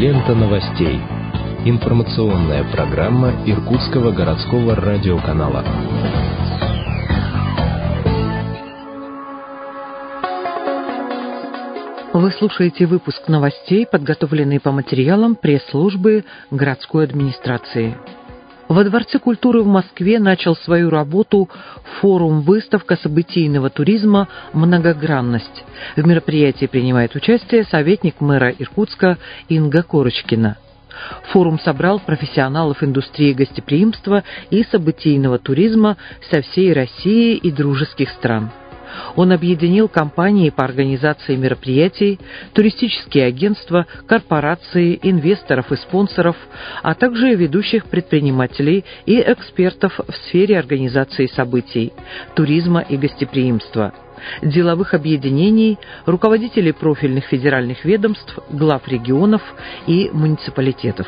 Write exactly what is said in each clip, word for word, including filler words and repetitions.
Лента новостей. Информационная программа Иркутского городского радиоканала. Вы слушаете выпуск новостей, подготовленный по материалам пресс-службы городской администрации. Во Дворце культуры в Москве начал свою работу форум-выставка событийного туризма «Многогранность». В мероприятии принимает участие советник мэра Иркутска Инга Корочкина. Форум собрал профессионалов индустрии гостеприимства и событийного туризма со всей России и дружеских стран. Он объединил компании по организации мероприятий, туристические агентства, корпорации, инвесторов и спонсоров, а также ведущих предпринимателей и экспертов в сфере организации событий, туризма и гостеприимства, деловых объединений, руководителей профильных федеральных ведомств, глав регионов и муниципалитетов.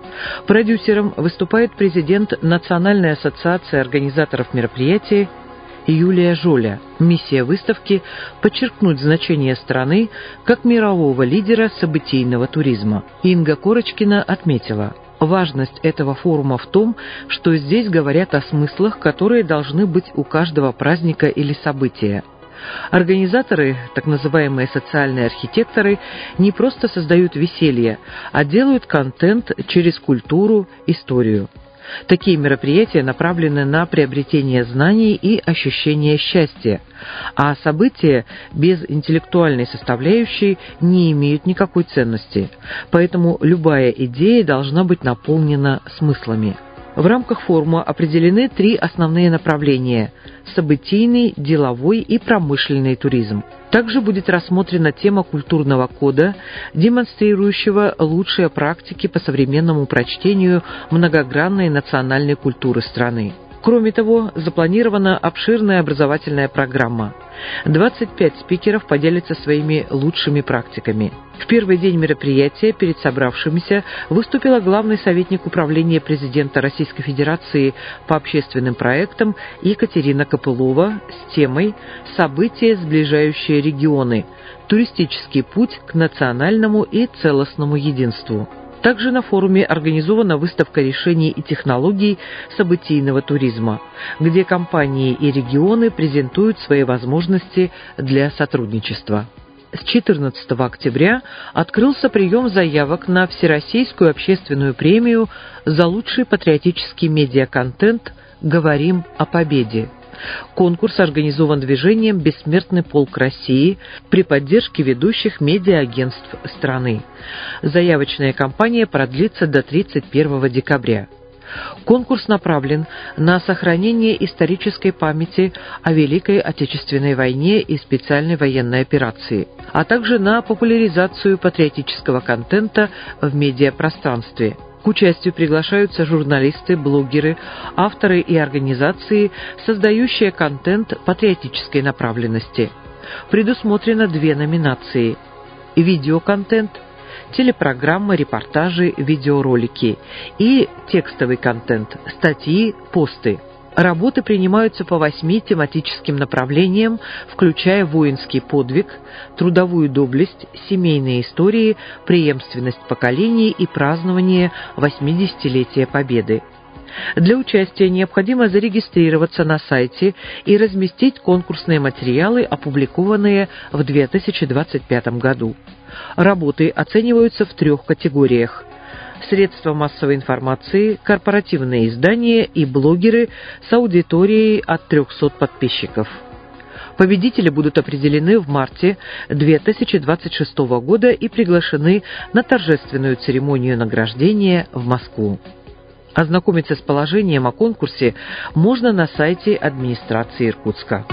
Продюсером выступает президент Национальной ассоциации организаторов мероприятий Юлия Жоля. Миссия выставки – подчеркнуть значение страны как мирового лидера событийного туризма. Инга Корочкина отметила, важность этого форума в том, что здесь говорят о смыслах, которые должны быть у каждого праздника или события. Организаторы, так называемые социальные архитекторы, не просто создают веселье, а делают контент через культуру, историю. Такие мероприятия направлены на приобретение знаний и ощущение счастья, а события без интеллектуальной составляющей не имеют никакой ценности, поэтому любая идея должна быть наполнена смыслами. В рамках форума определены три основные направления – событийный, деловой и промышленный туризм. Также будет рассмотрена тема культурного кода, демонстрирующего лучшие практики по современному прочтению многогранной национальной культуры страны. Кроме того, запланирована обширная образовательная программа. двадцать пять спикеров поделятся своими лучшими практиками. В первый день мероприятия перед собравшимися выступила главный советник управления президента Российской Федерации по общественным проектам Екатерина Копылова с темой «События, сближающие регионы. Туристический путь к национальному и целостному единству». Также на форуме организована выставка решений и технологий событийного туризма, где компании и регионы презентуют свои возможности для сотрудничества. С четырнадцатого октября открылся прием заявок на Всероссийскую общественную премию за лучший патриотический медиаконтент «Говорим о победе». Конкурс организован движением «Бессмертный полк России» при поддержке ведущих медиаагентств страны. Заявочная кампания продлится до тридцать первого декабря. Конкурс направлен на сохранение исторической памяти о Великой Отечественной войне и специальной военной операции, а также на популяризацию патриотического контента в медиапространстве. К участию приглашаются журналисты, блогеры, авторы и организации, создающие контент патриотической направленности. Предусмотрено две номинации – видеоконтент, телепрограммы, репортажи, видеоролики и текстовый контент, статьи, посты. Работы принимаются по восьми тематическим направлениям, включая воинский подвиг, трудовую доблесть, семейные истории, преемственность поколений и празднование восьмидесятилетия Победы. Для участия необходимо зарегистрироваться на сайте и разместить конкурсные материалы, опубликованные в две тысячи двадцать пятом году. Работы оцениваются в трех категориях: средства массовой информации, корпоративные издания и блогеры с аудиторией от трехсот подписчиков. Победители будут определены в марте две тысячи двадцать шестого года и приглашены на торжественную церемонию награждения в Москву. Ознакомиться с положением о конкурсе можно на сайте администрации Иркутска.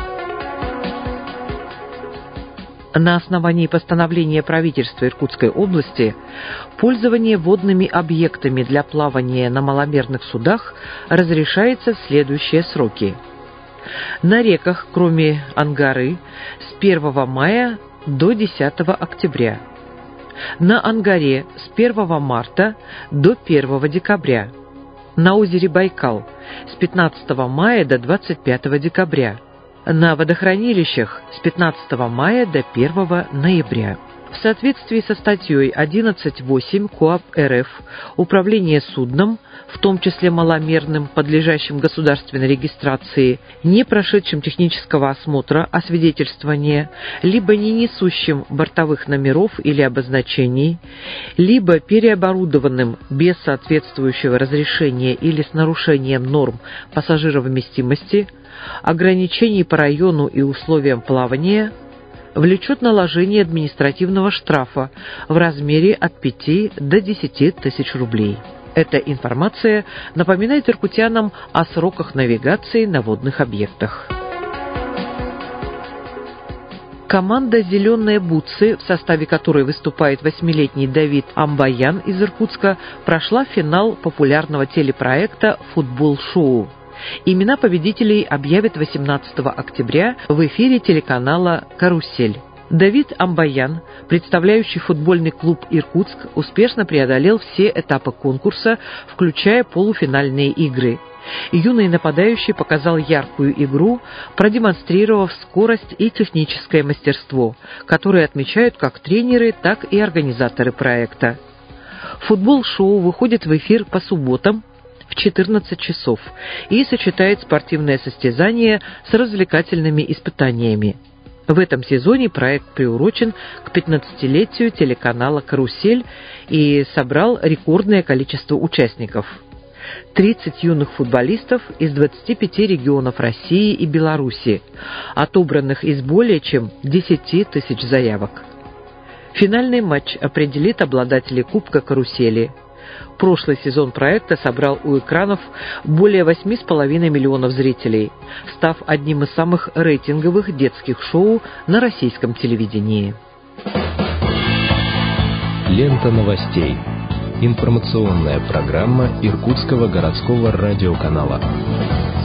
На основании постановления правительства Иркутской области пользование водными объектами для плавания на маломерных судах разрешается в следующие сроки. На реках, кроме Ангары, с первого мая до десятого октября. На Ангаре с первого марта до первого декабря. На озере Байкал с пятнадцатого мая до двадцать пятого декабря. На водохранилищах с пятнадцатого мая до первого ноября. В соответствии со статьей одиннадцать восемь КоАП РФ управление судном, в том числе маломерным, подлежащим государственной регистрации, не прошедшим технического осмотра, освидетельствования, либо не несущим бортовых номеров или обозначений, либо переоборудованным без соответствующего разрешения или с нарушением норм пассажировместимости, ограничений по району и условиям плавания, влечет наложение административного штрафа в размере от пяти до десяти тысяч рублей. Эта информация напоминает иркутянам о сроках навигации на водных объектах. Команда «Зеленые бутсы», в составе которой выступает восьмилетний Давид Амбаян из Иркутска, прошла финал популярного телепроекта «Футбол-шоу». Имена победителей объявят восемнадцатого октября в эфире телеканала «Карусель». Давид Амбаян, представляющий футбольный клуб «Иркутск», успешно преодолел все этапы конкурса, включая полуфинальные игры. Юный нападающий показал яркую игру, продемонстрировав скорость и техническое мастерство, которые отмечают как тренеры, так и организаторы проекта. Футбол-шоу выходит в эфир по субботам в четырнадцать часов и сочетает спортивное состязание с развлекательными испытаниями. В этом сезоне проект приурочен к пятнадцатилетию телеканала «Карусель» и собрал рекордное количество участников. тридцать юных футболистов из двадцати пяти регионов России и Беларуси, отобранных из более чем десяти тысяч заявок. Финальный матч определит обладателей Кубка «Карусели». Прошлый сезон проекта собрал у экранов более восьми с половиной миллионов зрителей, став одним из самых рейтинговых детских шоу на российском телевидении. Лента новостей. Информационная программа Иркутского городского радиоканала.